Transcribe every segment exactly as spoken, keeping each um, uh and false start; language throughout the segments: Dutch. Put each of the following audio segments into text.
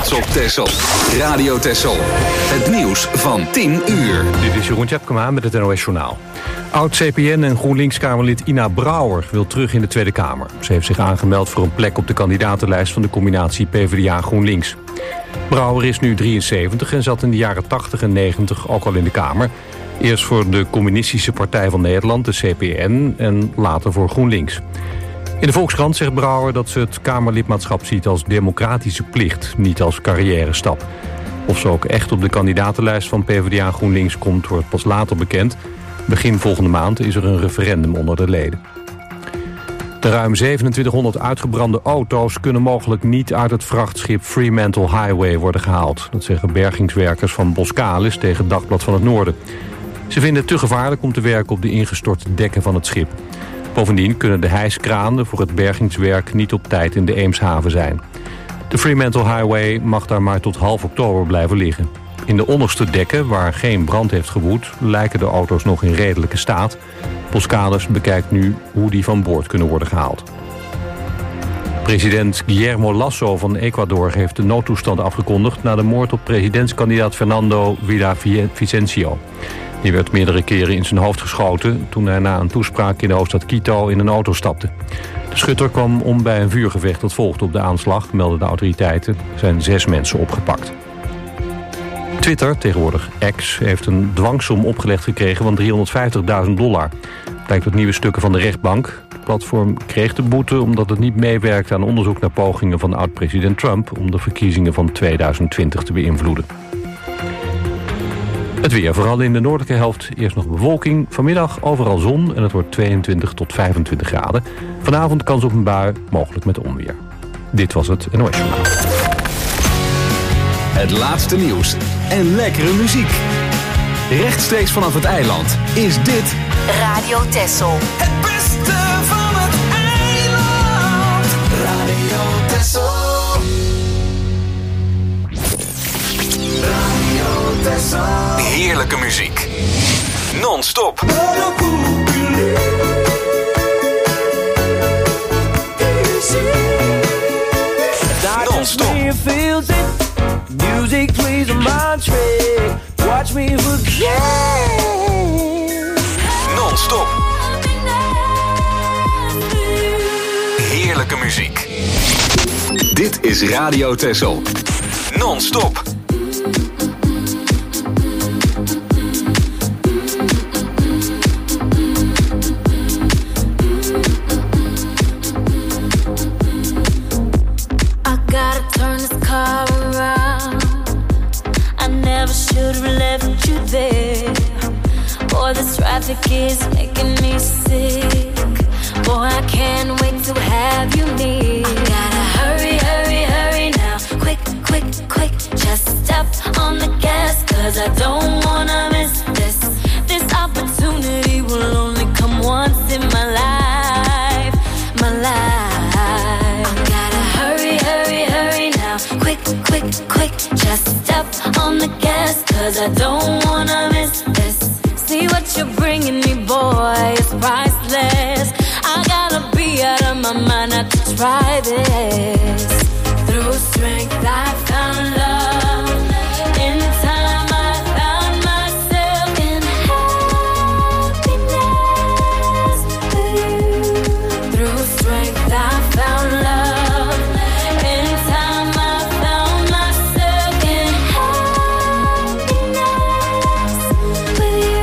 trots op Texel. Radio Texel. Het nieuws van tien uur. Dit is Jeroen Tjepkema met het N O S Journaal. Oud-C P N en GroenLinks-Kamerlid Ina Brouwer wil terug in de Tweede Kamer. Ze heeft zich aangemeld voor een plek op de kandidatenlijst van de combinatie P V D A-GroenLinks. Brouwer is nu drieënzeventig en zat in de jaren tachtig en negentig ook al in de Kamer. Eerst voor de Communistische Partij van Nederland, de C P N, en later voor GroenLinks. In de Volkskrant zegt Brouwer dat ze het Kamerlidmaatschap ziet als democratische plicht, niet als carrière-stap. Of ze ook echt op de kandidatenlijst van P V D A-GroenLinks komt, wordt pas later bekend. Begin volgende maand is er een referendum onder de leden. De ruim zevenentwintighonderd uitgebrande auto's kunnen mogelijk niet uit het vrachtschip Fremantle Highway worden gehaald. Dat zeggen bergingswerkers van Boskalis tegen Dagblad van het Noorden. Ze vinden het te gevaarlijk om te werken op de ingestorte dekken van het schip. Bovendien kunnen de hijskranen voor het bergingswerk niet op tijd in de Eemshaven zijn. De Fremantle Highway mag daar maar tot half oktober blijven liggen. In de onderste dekken, waar geen brand heeft gewoed, lijken de auto's nog in redelijke staat. Boskalis bekijkt nu hoe die van boord kunnen worden gehaald. President Guillermo Lasso van Ecuador heeft de noodtoestand afgekondigd na de moord op presidentskandidaat Fernando Villavicencio. Die werd meerdere keren in zijn hoofd geschoten toen hij na een toespraak in de hoofdstad Quito in een auto stapte. De schutter kwam om bij een vuurgevecht dat volgde op de aanslag, melden de autoriteiten. Er zijn zes mensen opgepakt. Twitter, tegenwoordig X, heeft een dwangsom opgelegd gekregen van driehonderdvijftigduizend dollar. Blijkt uit nieuwe stukken van de rechtbank. Het platform kreeg de boete omdat het niet meewerkte aan onderzoek naar pogingen van oud-president Trump om de verkiezingen van tweeduizend twintig te beïnvloeden. Het weer, vooral in de noordelijke helft eerst nog bewolking. Vanmiddag overal zon en het wordt tweeëntwintig tot vijfentwintig graden. Vanavond kans op een bui, mogelijk met onweer. Dit was het N O S Journaal. Het laatste nieuws en lekkere muziek. Rechtstreeks vanaf het eiland is dit Radio Texel. Het beste van het eiland. Radio Texel. Radio Texel. heerlijke muziek. Non-stop. Non-stop. Music plays on my track. Watch me forget. Non-stop. Heerlijke muziek. Dit is Radio Texel. Non-stop. Boy, this traffic is making me sick. Boy, I can't wait to have you near. Gotta hurry, hurry, hurry now. Quick, quick, quick. Just step on the gas, cause I don't wanna miss this. This opportunity will only come once in my life. My life. Gotta hurry, hurry, hurry now. Quick, quick, quick. Just step on the gas, cause I don't wanna miss this. See what you're bringing me, boy, it's priceless. I gotta be out of my mind not to try this. Through strength I found love. In time I found myself in happiness with you. Through strength I found love. In time I found myself in happiness with you.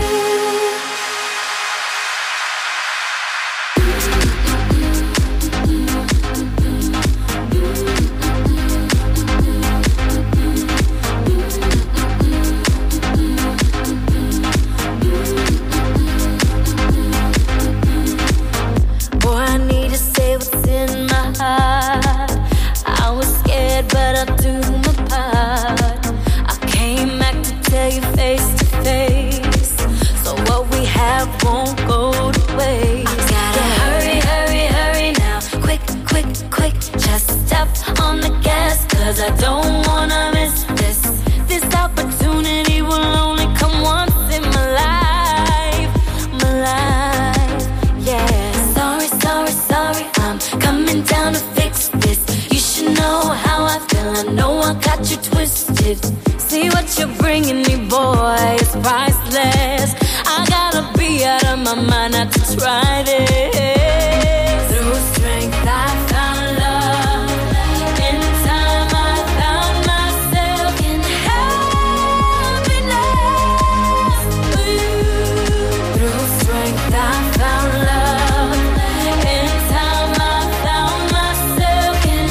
But I'll do my part. I came back to tell you face to face, so what we have won't go to waste. I gotta hurry, hurry, hurry now. Quick, quick, quick. Just step on the gas, cause I don't wanna miss this. This opportunity will only come once in my life. My life, yeah. Sorry, sorry, sorry, I'm coming down to fix this. You should know how I feel, I know I got you twisted. See what you're bringing me, boy, it's priceless. I gotta be out of my mind not to try this. Through strength I found love. In time I found myself in happiness. Ooh. Through strength I found love. In time I found myself in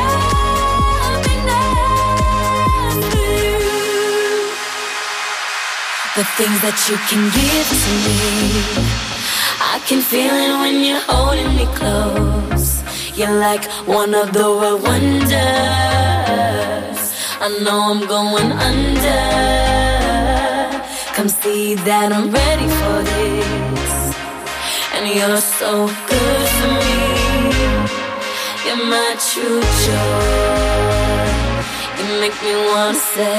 happiness. Ooh. The things that you can give to me, I can feel it when you're holding me close. You're like one of the world wonders. I know I'm going under. Come see that I'm ready for this. And you're so good for me. You're my true joy. You make me wanna say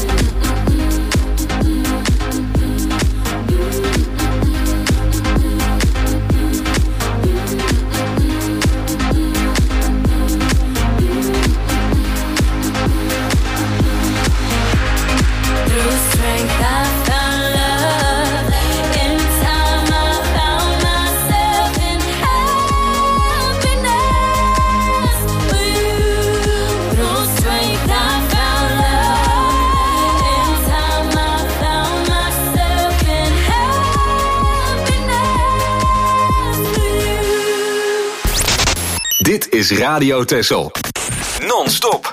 Dit is Radio Texel. Non-stop.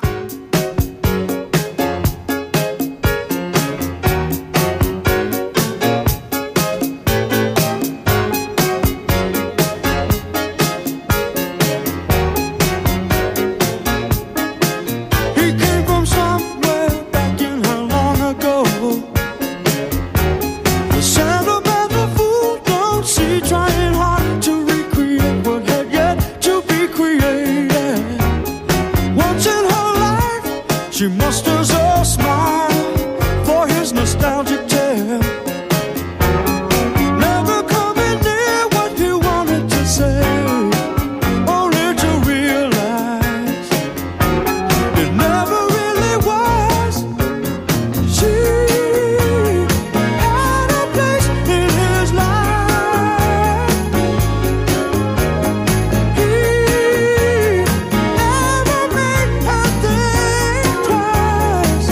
Twice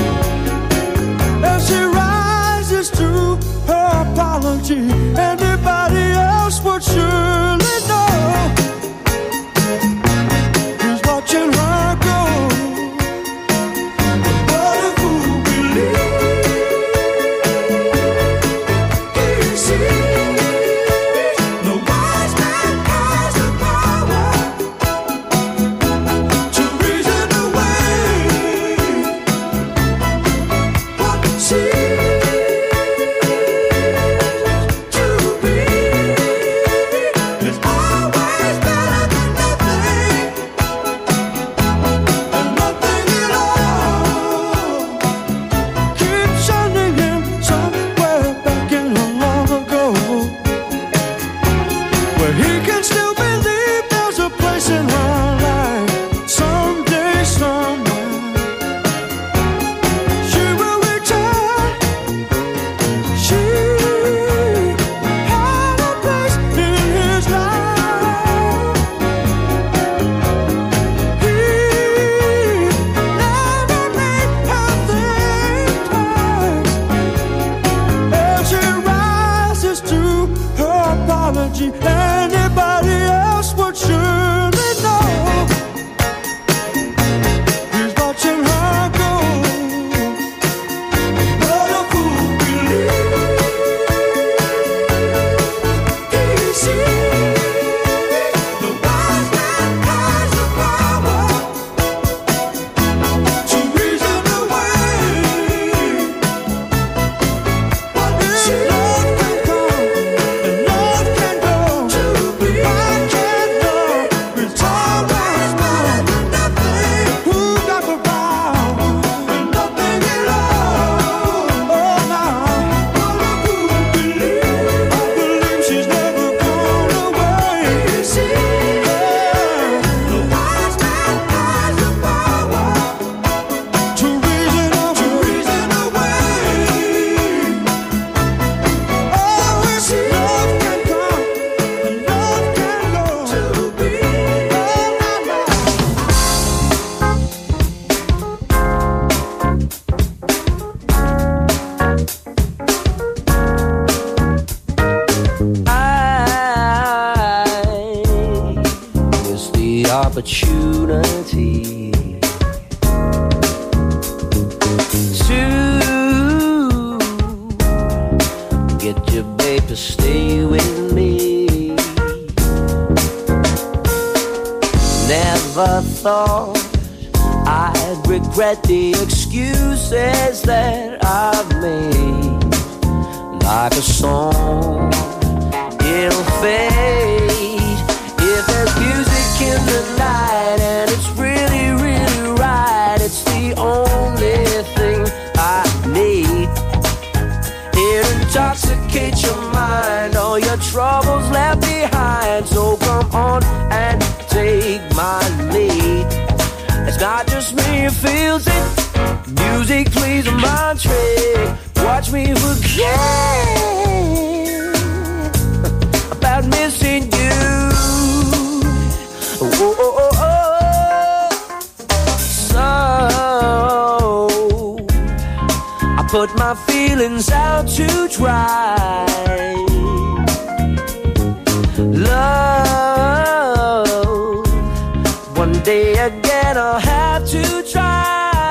thought I'd regret the excuses that I've made. Like a song, it'll fade. If there's music in the night and it's really, really right, it's the only thing I need. It intoxicates your mind, all your troubles left behind. So come on and take my lead. It's not just me who feels it. Music plays a mind trick. Watch me forget about missing you. Oh, oh, oh, oh. So I put my feelings out to dry. Love, one day again I'll have to try.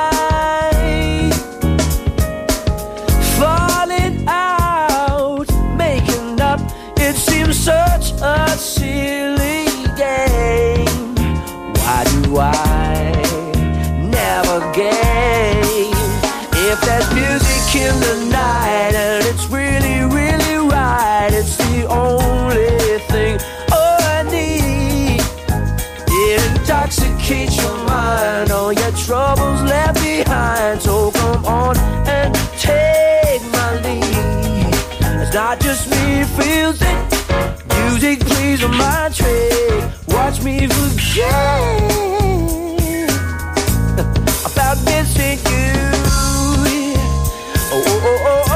Falling out, making up, it seems such a silly game. Why do I never game? If there's music in the night and it's really, really right, it's the only thing I need. It intoxicates your mind, all your troubles left behind. So come on and take my lead. It's not just me who feels it. Music plays a mind trick. Watch me forget about missing you. Oh, oh, oh, oh, oh.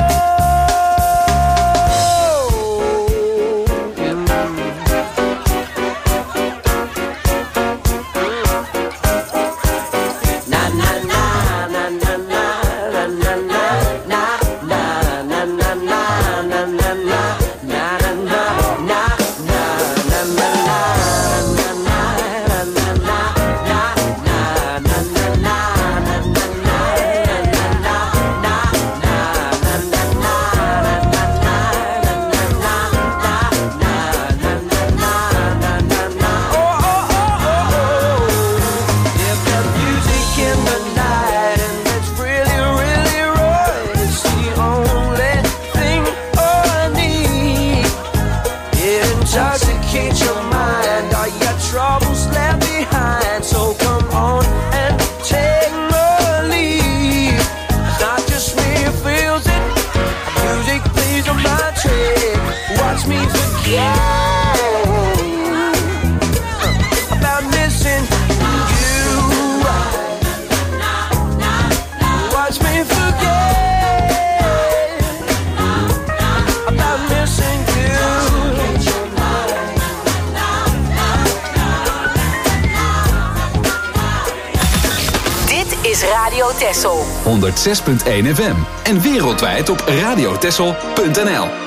Texel honderdzes punt één F M en wereldwijd op radiotexel punt n l.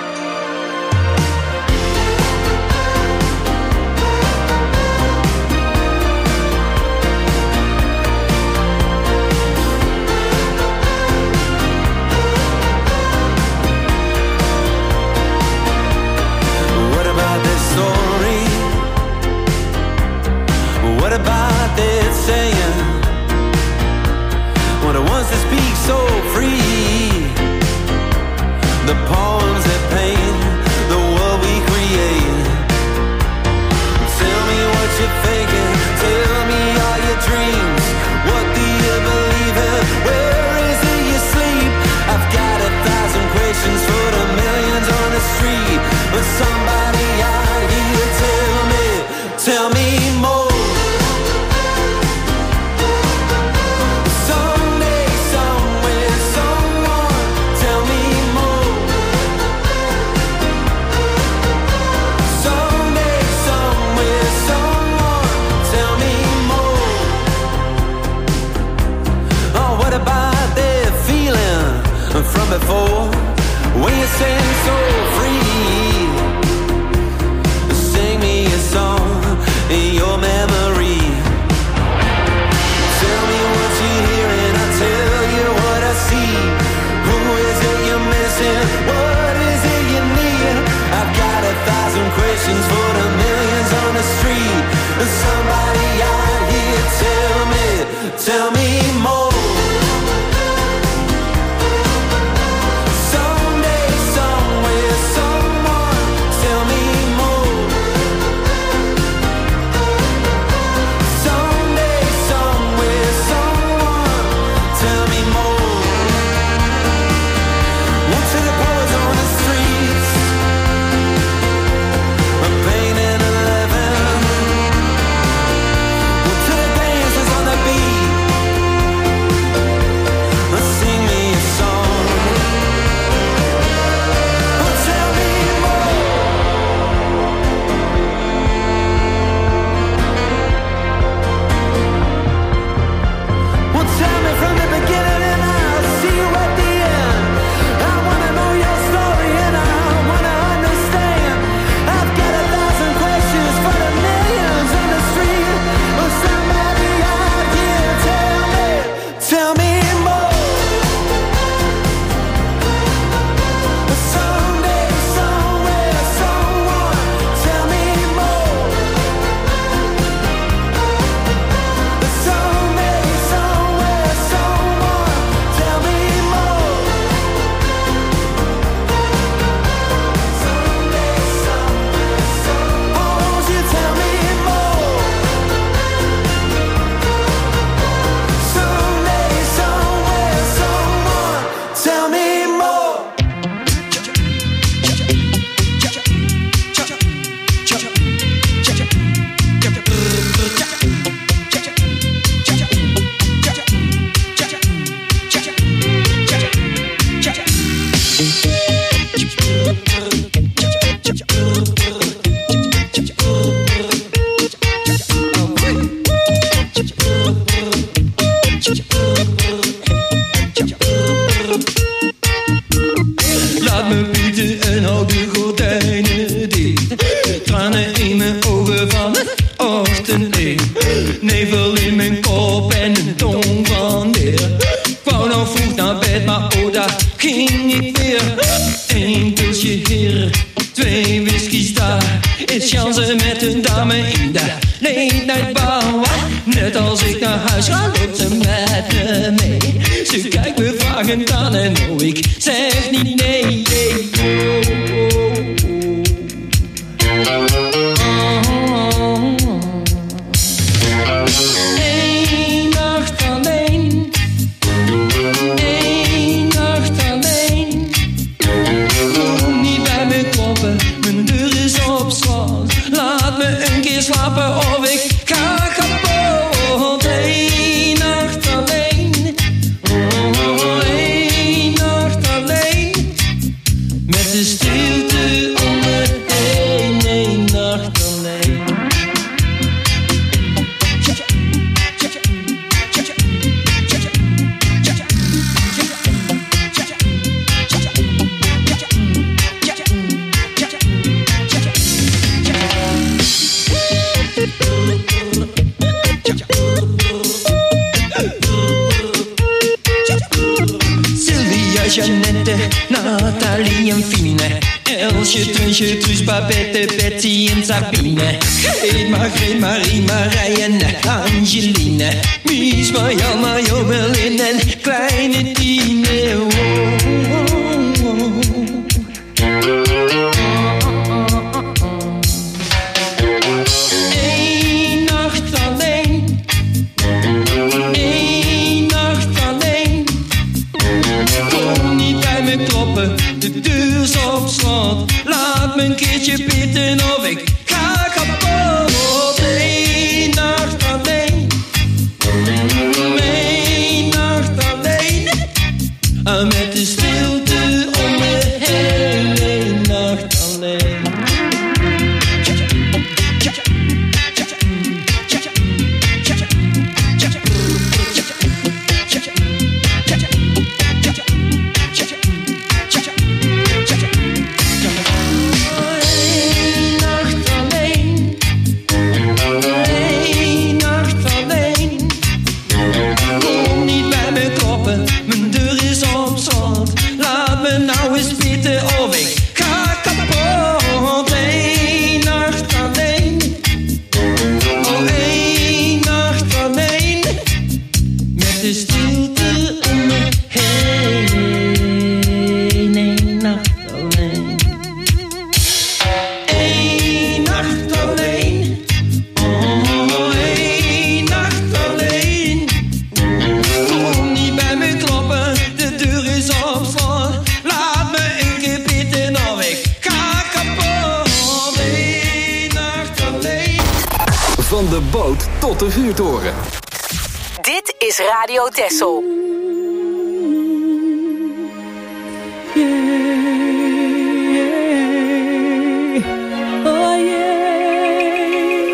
What about this story? What about this saying? What it wants to speak so free. The poems that paint the world we create. Tell me what you're thinking. Tell me all your dreams. What do you believe in? Where is it you sleep? I've got a thousand questions for the millions on the street. But somebody out here tell me, tell me more. From before, when you sang so free, sing me a song in your memory. Tell me what you're hearing, I'll tell you what I see. Who is it you're missing? What is it you need? I've got a thousand questions for the millions on the street. Somebody out here Van de boot tot de vuurtoren. Dit is Radio Texel. Oh yeah,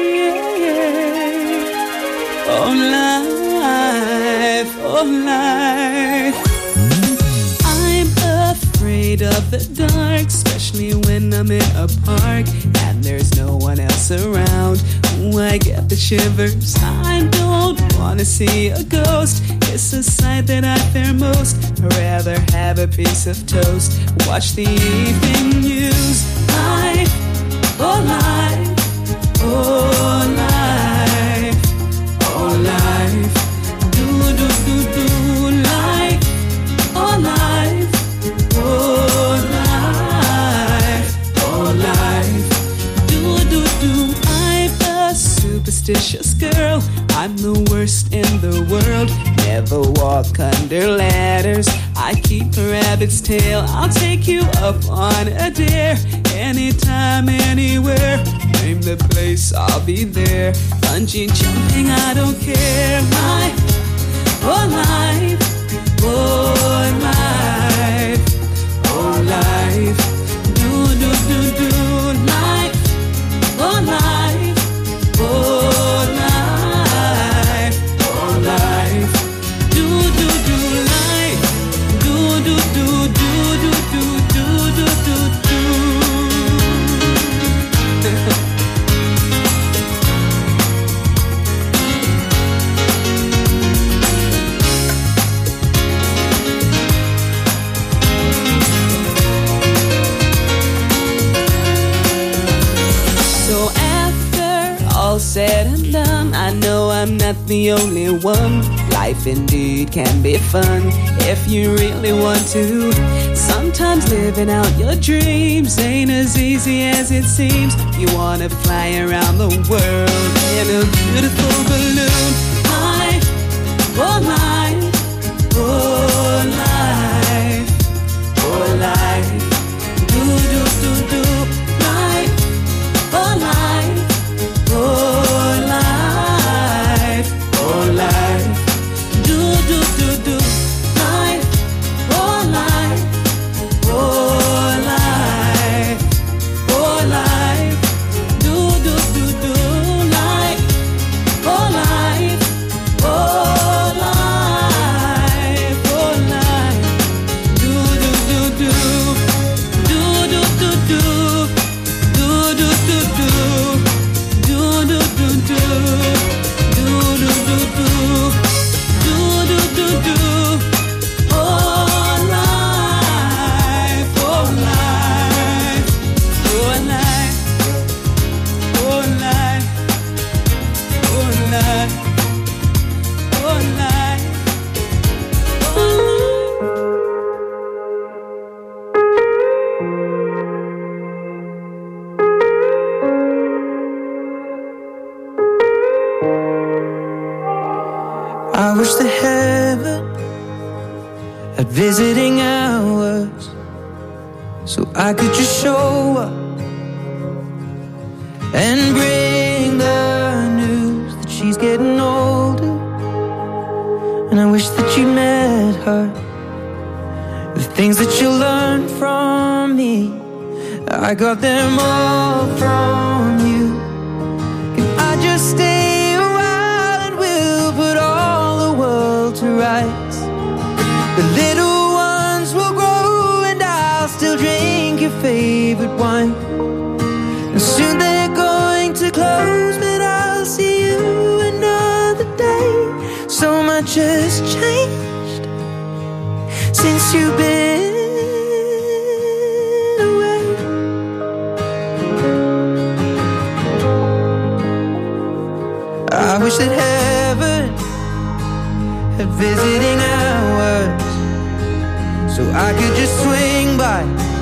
oh life, oh life. I'm afraid of the dark, especially when I'm in a park and there's no one else around. Ooh, I get the shivers. I don't wanna see a ghost. It's a sight that I fear most. I'd rather have a piece of toast. Watch the evening news. Life, oh life, oh life, oh life. Do do do do life, oh life, oh life, oh life. Do do do. I'm a superstitious girl. I'm the worst in the world. Never walk under ladders. I keep a rabbit's tail. I'll take you up on a dare. Anytime, anywhere. Name the place, I'll be there. Bungee jumping, I don't care. Life, oh life, oh life, oh life. Do, do, do, do. Life, oh life, oh life, oh life. Do, do, do, life. Do, do, do, do, do, do, do, do, do, do. So after all said and done, I know I'm not the only one. Life indeed can be fun if you really want to. Sometimes living out your dreams ain't as easy as it seems. You wanna fly around the world in a beautiful balloon. Life, oh life, oh life, oh life. Do, do, do, do. Life, oh life, oh life, oh life. Do, do, do, do. Life, oh life, oh life, oh life. Do, do, do, do. Life, oh life, oh life, oh life. Do, do, do, do. Do, do, do, do. Do, do, do, do. Do, do, do, do. Do, do, do, do. Do, do, do, do. Oh life, oh life, oh life, oh life, oh life, oh life, oh I wish that heaven had visiting hours, so I could just show up and bring the news that she's getting older. And I wish that you met her. The things that you learned from me, I got them all from you. Can I just stay a while and we'll put all the world to rights? The little ones will grow and I'll still drink your favorite wine. And soon they're going to close, but I'll see you another day. So much has changed since you've been away. I wish that heaven had visiting hours, so I could just swing by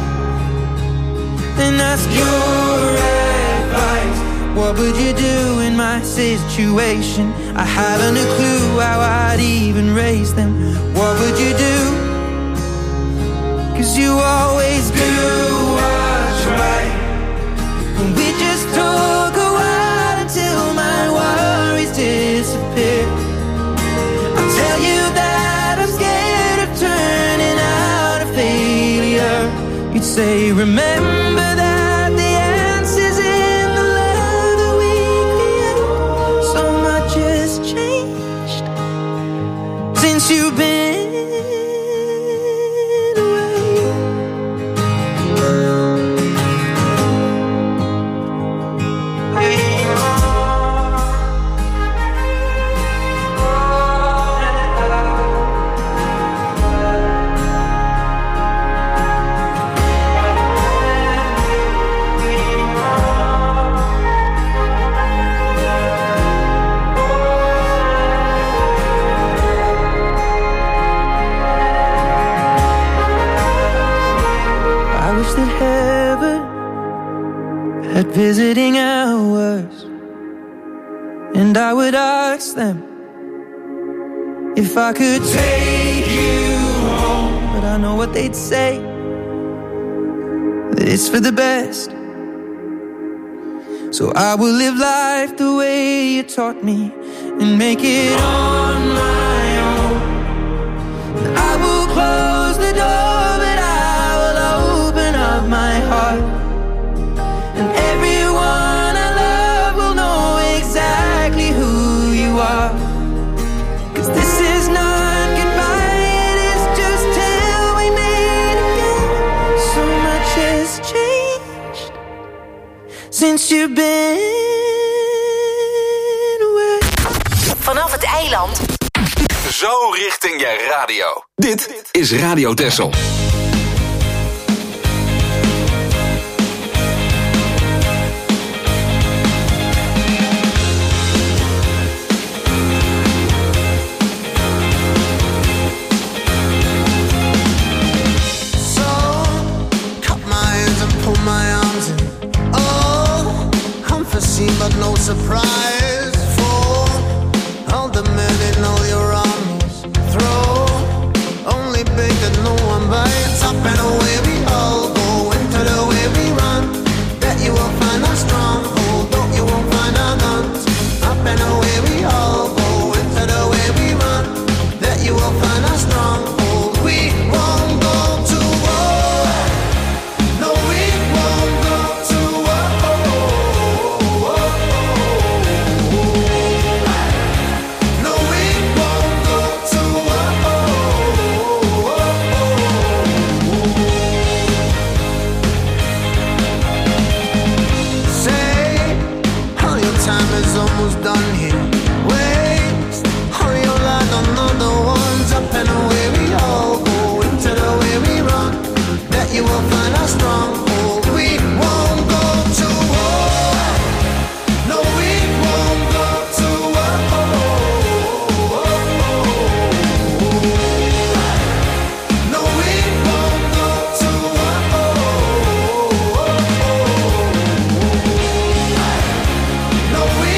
and ask your advice. What would you do in my situation? I haven't a clue how I'd even raise them. What would you do? 'Cause you always do what's right. And we just talk a while until my worries disappear. I'll tell you that I'm scared of turning out a failure. You'd say, remember that the answer's in the love that we create. So much has changed since you've been away. visiting hours, and I would ask them if I could take you home, but I know what they'd say, that it's for the best. So I will live life the way you taught me and make it on my own. I will close the door, but I will open up my heart, and everyone I love will know exactly who you are. 'Cause this is not goodbye, it is just till we meet again. So much has changed since you've been away. Vanaf het eiland. Zo richting je radio. Dit is Radio Texel. But no surprise for all the men in all your armies. Throw only big that no one bites. Up and away we all go into the way we run. Bet you will find us strong. Although you won't find our guns. Up and away we all go into the way we run. Bet you will find us strong. We won't go to war. No, we won't go to war. Almost done here. Waste all your light on other ones. Up and away we all go into the way we run. That you will find us strong. Oh, we won't go to war. No, we won't go to war. No, we won't go to war. No, we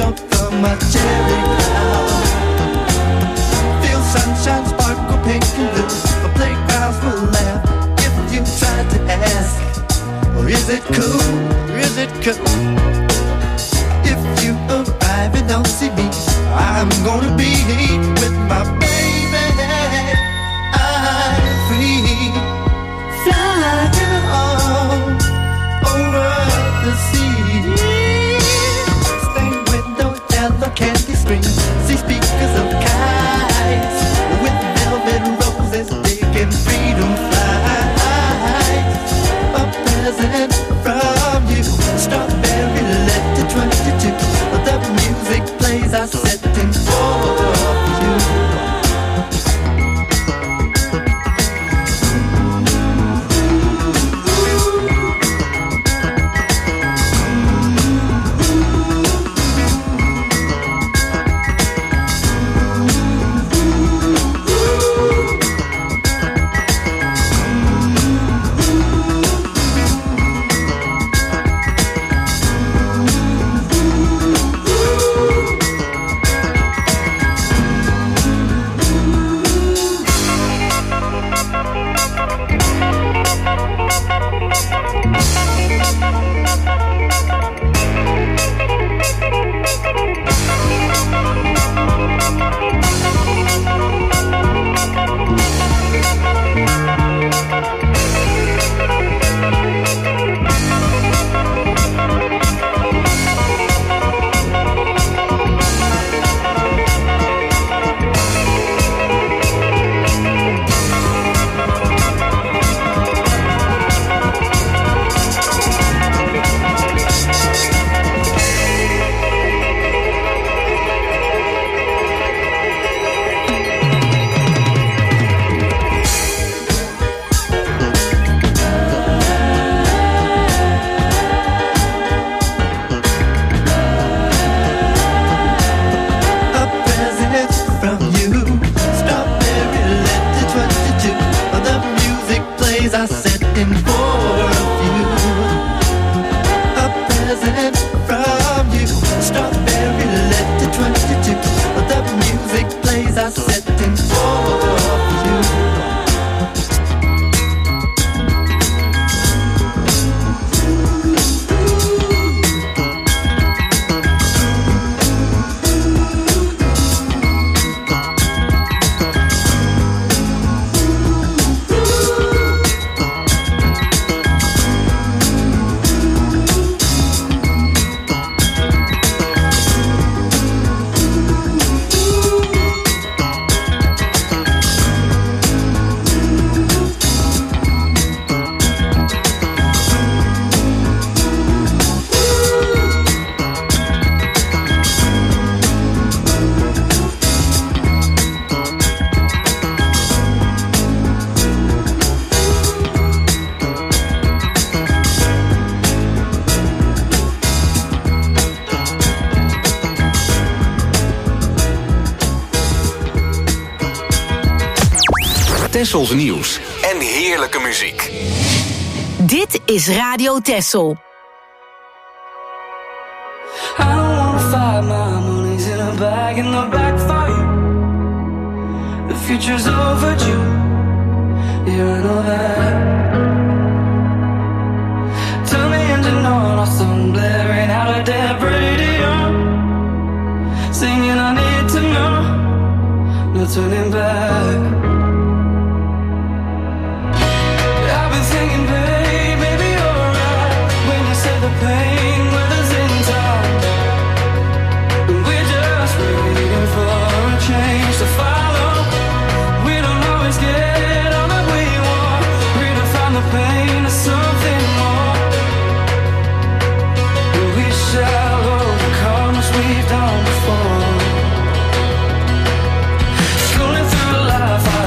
my cherry cloud. Feel sunshine sparkle pink and it cool? Is it cool? If you arrive and don't see me, I'm gonna be with my baby. I'm free, flying all over the sea. Stained window, yellow candy screen, see speakers of kites with velvet roses, taking freedom flights. A present from you, strawberry letter twenty-two. The music plays are setting for you. Tessels nieuws en heerlijke muziek. Dit is Radio Tessel. I don't wanna fight, my money's in a bag, in the back for you. The future's overdue, yeah, I know that. Turn the engine on, or some blaring out a dead radio, singing I need to know, no turning back. I've been thinking, babe, maybe you're right when you said the pain weathers in time. We're just waiting for a change to follow. We don't always get all that we want. Redefine the pain to something more. We shall overcome as we've done before. Scrolling through life, I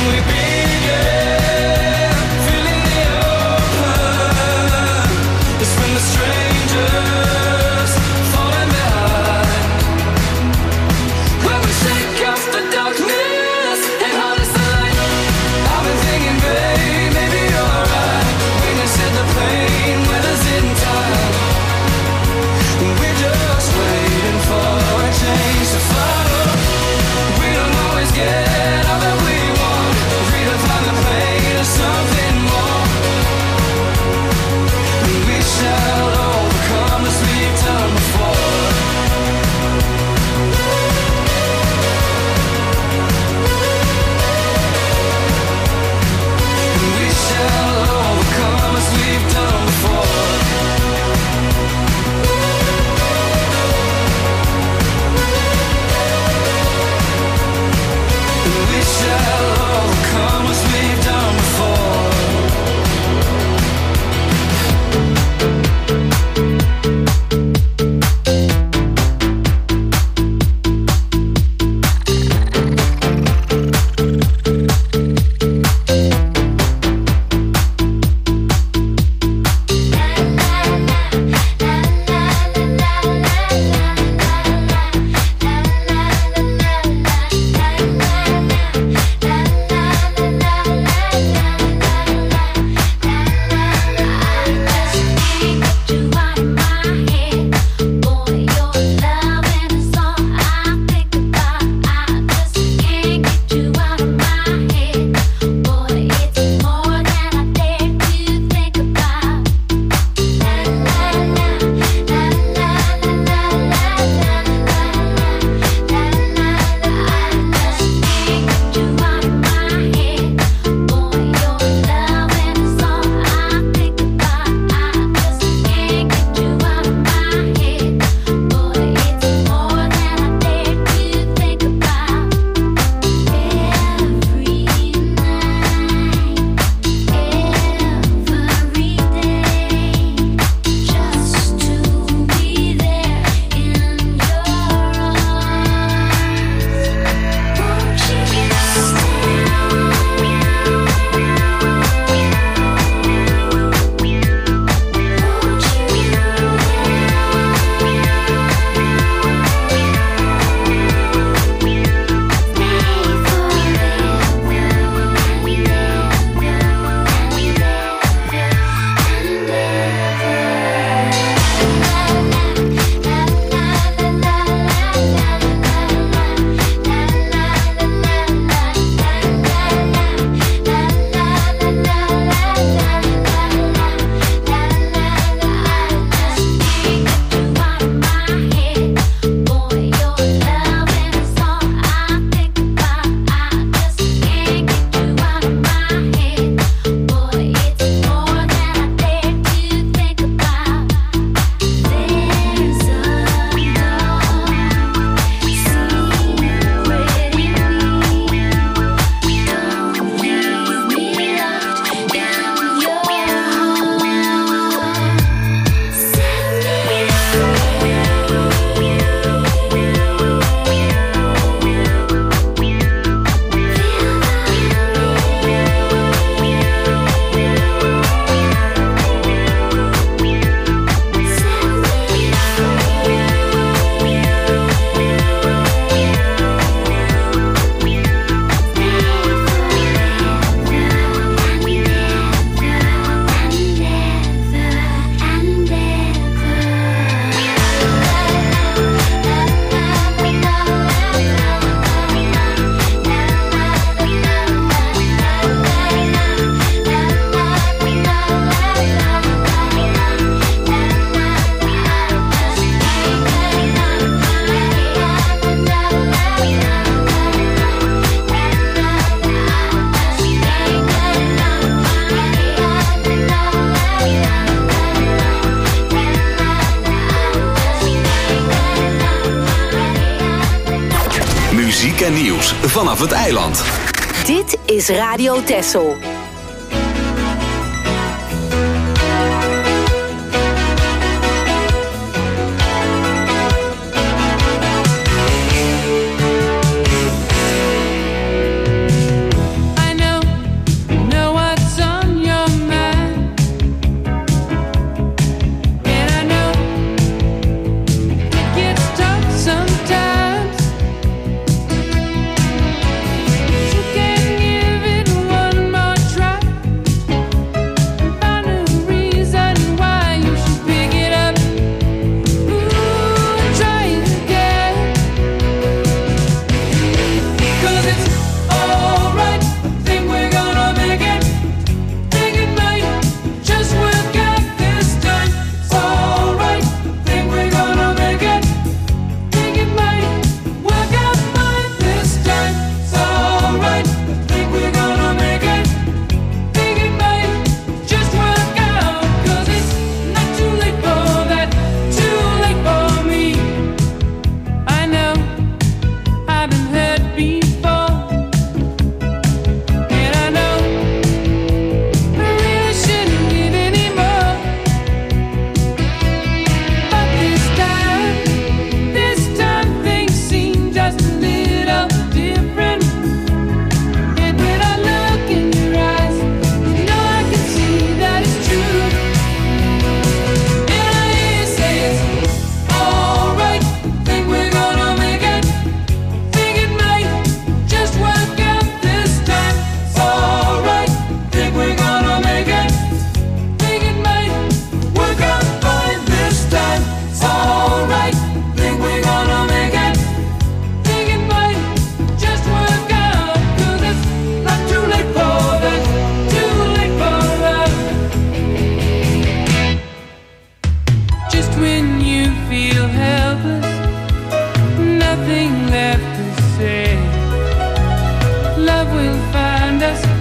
muziek en nieuws vanaf het eiland. Dit is Radio Texel. I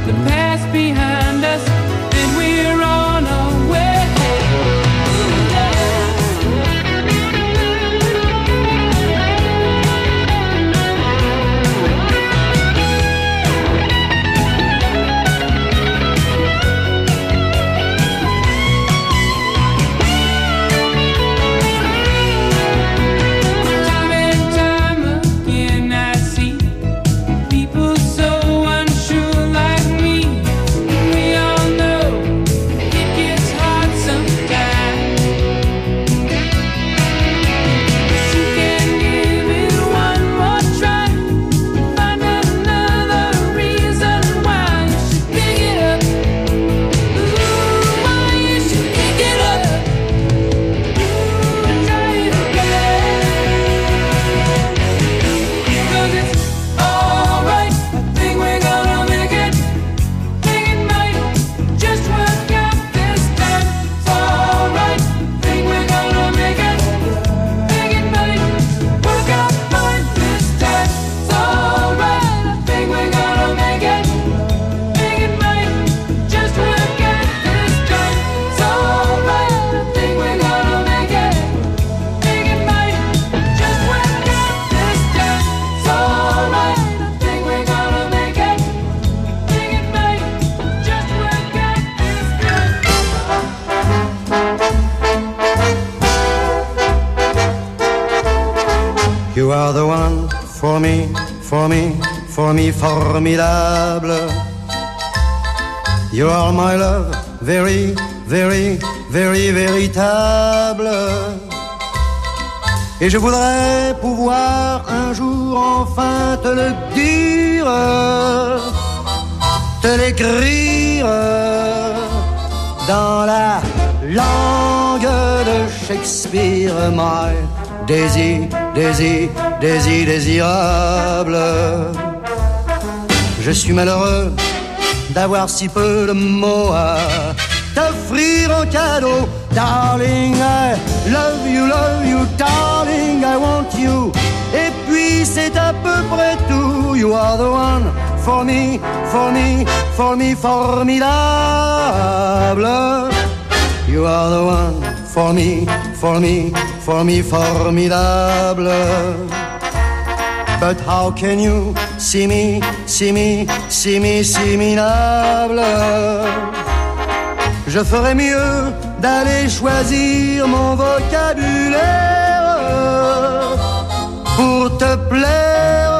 the past behind us, and we're on our way. You are the one for me, for me, for me, formidable. You are my love, very, very, very, véritable. Et je voudrais pouvoir un jour enfin te le dire, te l'écrire dans la langue de Shakespeare, my Daisy, Daisy, Daisy, désirable. Je suis malheureux d'avoir si peu de mots à t'offrir en cadeau. Darling, I love you, love you, darling, I want you. Et puis c'est à peu près tout. You are the one for me, for me, for me, formidable. You are the one for me, for me, for me, formidable. But how can you see me, see me, see me, see me, minable? Je ferais mieux d'aller choisir mon vocabulaire pour te plaire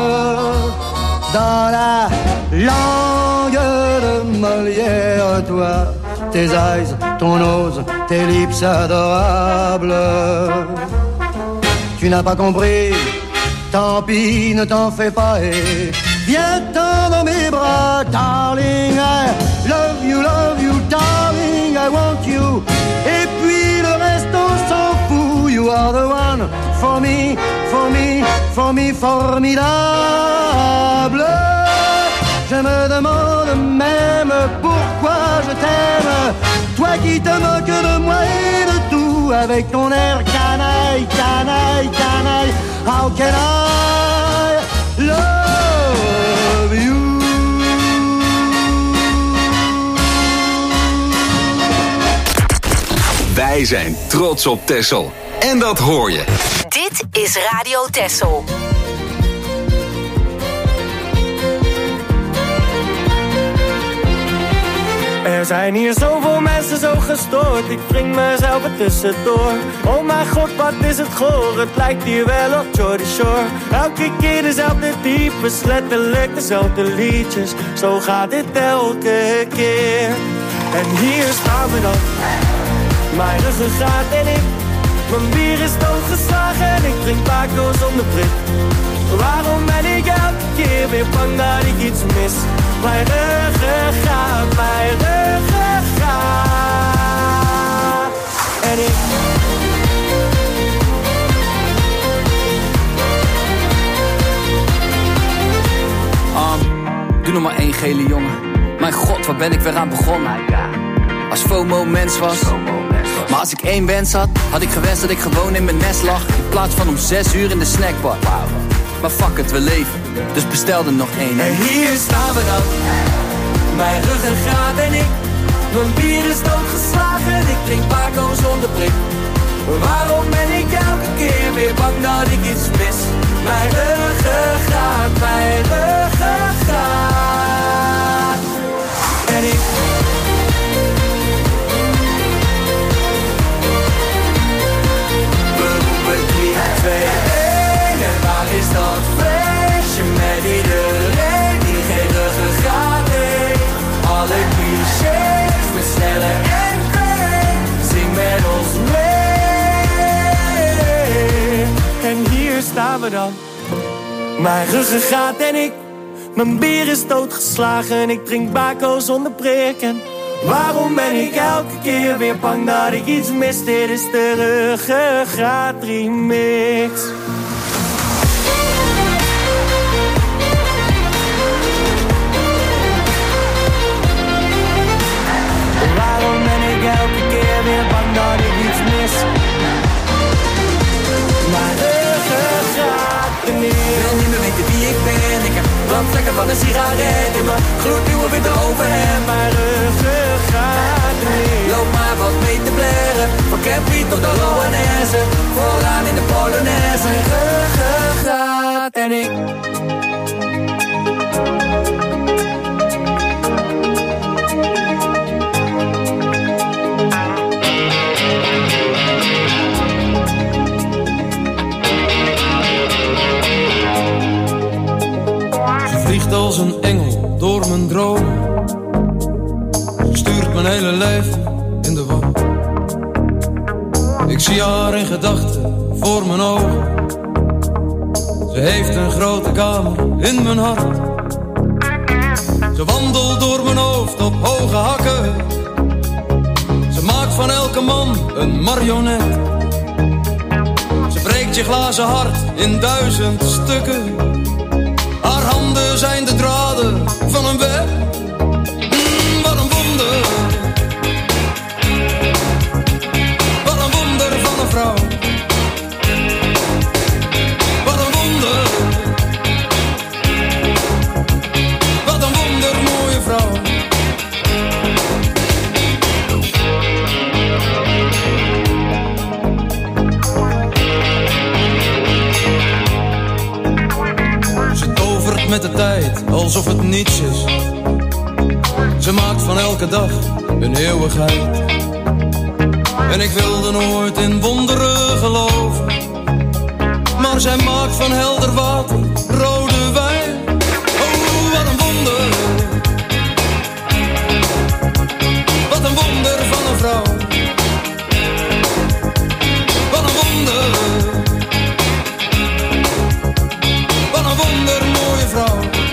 dans la langue de Molière, toi. Tes eyes, ton nose, tes lips adorables. Tu n'as pas compris, tant pis, ne t'en fais pas et viens-t'en dans mes bras. Darling, I love you, love you, darling, I want you. Et puis le reste on s'en fout. You are the one for me, for me, for me, formidable. Je me demande même pourquoi je t'aime, toi qui te moques de moi et de tout, avec ton air canaille, canaille, canaille. How can I love you? Wij zijn trots op Texel. En dat hoor je. Dit is Radio Texel. Er zijn hier zoveel mensen zo gestoord, ik wring mezelf er tussendoor. Oh mijn god, wat is het goor, het lijkt hier wel op Jordy Shore. Elke keer dezelfde types, letterlijk dezelfde liedjes. Zo gaat dit elke keer. En hier staan we dan, mijn ruggengraat en ik. Mijn bier is doodgeslagen en ik drink Paco zonder prik. Waarom ben ik elke keer weer bang dat ik iets mis? Mijn ruggengraat, mijn ruggengraat. En ik... Um, doe nog maar één gele jongen. Mijn god, waar ben ik weer aan begonnen? Als FOMO mens was. Maar als ik één wens had, had ik gewenst dat ik gewoon in mijn nest lag. In plaats van om zes uur in de snackbar. Maar fuck het, we leven, dus bestel er nog één. En hier staan we dan, mijn ruggengraat en ik. Mijn bier is doodgeslagen, ik drink Paco zonder prik. Waarom ben ik elke keer weer bang dat ik iets mis? Mijn ruggengraat, mijn ruggengraat en ik. We roepen drie, twee, één. En waar is dat feestje met iedereen die geen ruggengraat heeft? Alle clichés versnellen en kwijt. Zing met ons mee. En hier staan we dan. Mijn ruggengraat en ik. Mijn bier is doodgeslagen. Ik drink Baco zonder prik. En waarom ben ik elke keer weer bang dat ik iets mis? Dit is de ruggengraat remix. Waarom ben ik elke keer weer bang dat ik iets mis? Mijn ruggengraat remix. Ik wil niet meer weten wie ik ben. Ik heb brandvlekken van een sigaret in mijn gloednieuwe witte overhemd. Mijn ruggengraat remix. Loop maar wat mee te blaren. Van Campy tot de Loanesse. Vooraan in de Polonaise. Mijn ruggengraat en ik. Als een engel door mijn droom. Ze stuurt mijn hele leven in de war. Ik zie haar in gedachten voor mijn ogen. Ze heeft een grote kamer in mijn hart. Ze wandelt door mijn hoofd op hoge hakken. Ze maakt van elke man een marionet. Ze breekt je glazen hart in duizend stukken. Haar handen zijn de draden van een web. Mm, wat een wonder. Wat een wonder van een vrouw. Wat een wonder. Wat een wonder mooie vrouw. Met de tijd, alsof het niets is. Ze maakt van elke dag een eeuwigheid. En ik wilde nooit in wonderen geloven. Maar zij maakt van helder water rode wijn. Oh, wat een wonder. Wat een wonder van een vrouw. Wat een wonder. Wat een wonder mooie vrouw.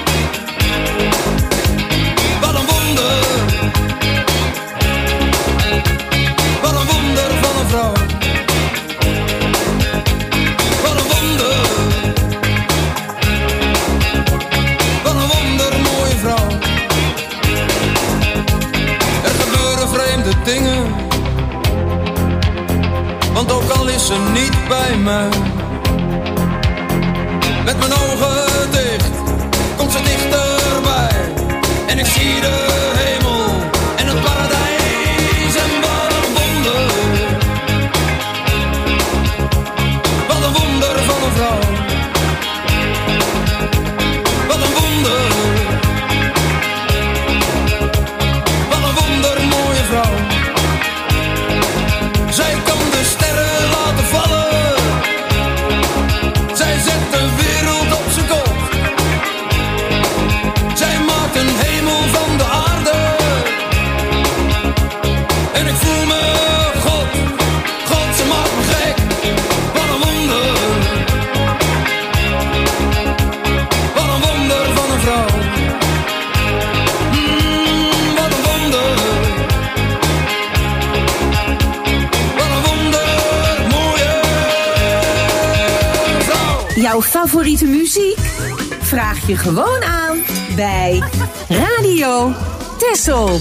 Wat een wonder. Wat een wonder van een vrouw. Wat een wonder. Wat een wonder mooie vrouw. Er gebeuren vreemde dingen. Want ook al is ze niet bij mij. Met mijn ogen dicht, komt ze dichterbij. En ik zie de hemel en het paradijs. En wat een wonder. Wat een wonder van een vrouw. Wat een wonder. Wat een wonder mooie vrouw. Zij kan de sterren laten vallen. Zij zet de wereld op zijn kop. Zij maakt een hemel van de aarde. En ik voel me God, God, ze maakt me gek. Wat een wonder. Wat een wonder van een vrouw. Mm, wat een wonder. Wat een wonder, mooie vrouw. Jouw favoriete muziek? Vraag je gewoon aan bij Radio Texel.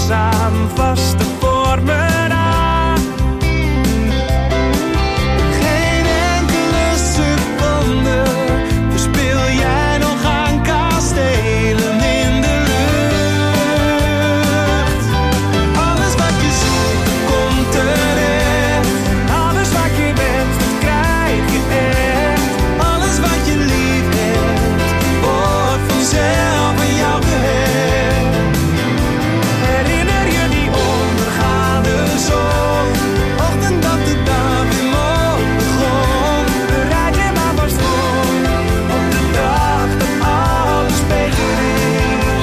langzaam vaste vormen aan. Geen enkele seconde verspil jij nog aan kastelen in de lucht. Alles wat je zoekt, komt terecht. Alles wat je wenst, dat krijg je echt. Alles wat je lief hebt, wordt vanzelf aan jou gehecht. Herinner je die ondergaande zon? Ochtend dat de dag weer mooi begon. Bereid je maar vast voor op de dag dat alles beter is.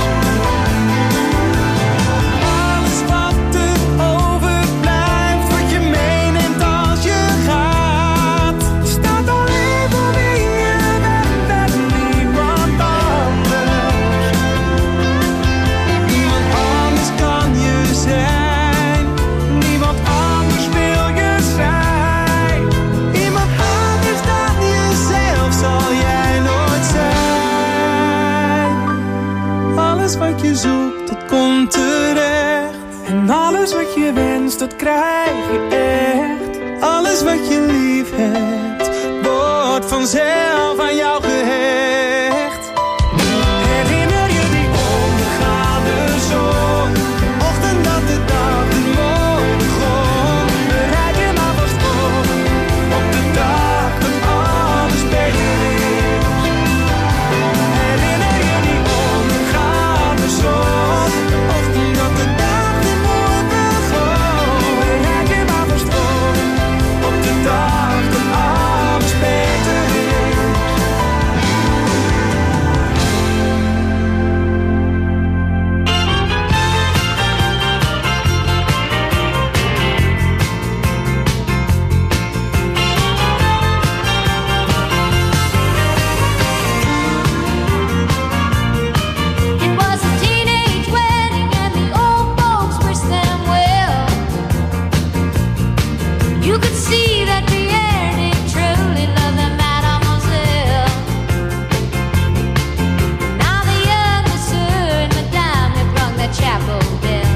Alles wat er overblijft, wat je meeneemt als je gaat, staat alleen voor wie je bent en niemand anders. Niemand anders kan je zijn, niemand anders wil je zijn. Iemand anders dan jezelf zal jij nooit zijn. Alles wat je zoekt, dat komt terecht. En alles wat je wenst, dat krijg je echt. Alles wat je lief hebt, wordt vanzelf aan jou gehecht. Herinner je die ondergaande zon? Ochtend dat de dag weer mooi begon. Bereid je maar vast voor op de dag dat alles beter is. Herinner je die ondergaande zon? Ochtend dat de dag weer mooi begon. Bereid je maar vast voor op de dag dat alles beter is. It was a teenage wedding and the old folks wished them well. You could see that Pierre did truly love the mademoiselle. Now the younger son, madame, had rung the chapel bell.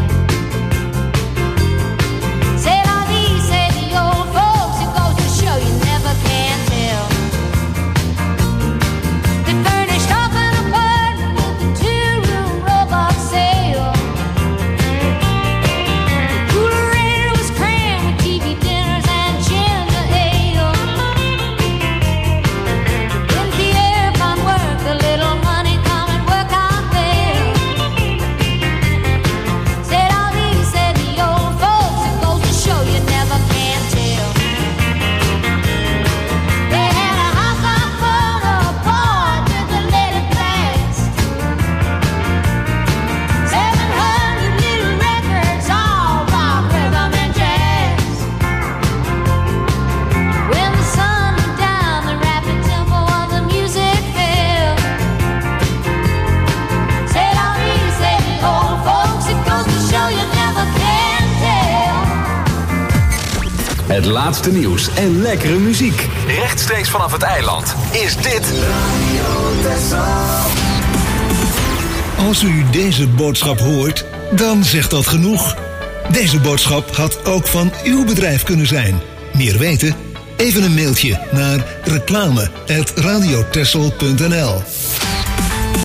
C'est la vie, say the old folks, it goes to show you never can tell. They furnished off an apartment with a two-room robot sale. The coolerator was crammed with T V dinners and ginger ale. When Pierre found work, the little money come and work out well. C'est la vie, said the old folks, it goes to show you never can tell. They had a house on photo, boy, did they let it last. Seven hundred little records, all rock, rhythm, and jazz. When the sun went down, the rapid tempo of the music fell. C'est la vie, say the old folks, it goes to show you never can tell. Het laatste nieuws en lekkere muziek. Rechtstreeks vanaf het eiland is dit Als u deze boodschap hoort, dan zegt dat genoeg. Deze boodschap had ook van uw bedrijf kunnen zijn. Meer weten? Even een mailtje naar reclame apenstaartje radiotessel punt n l.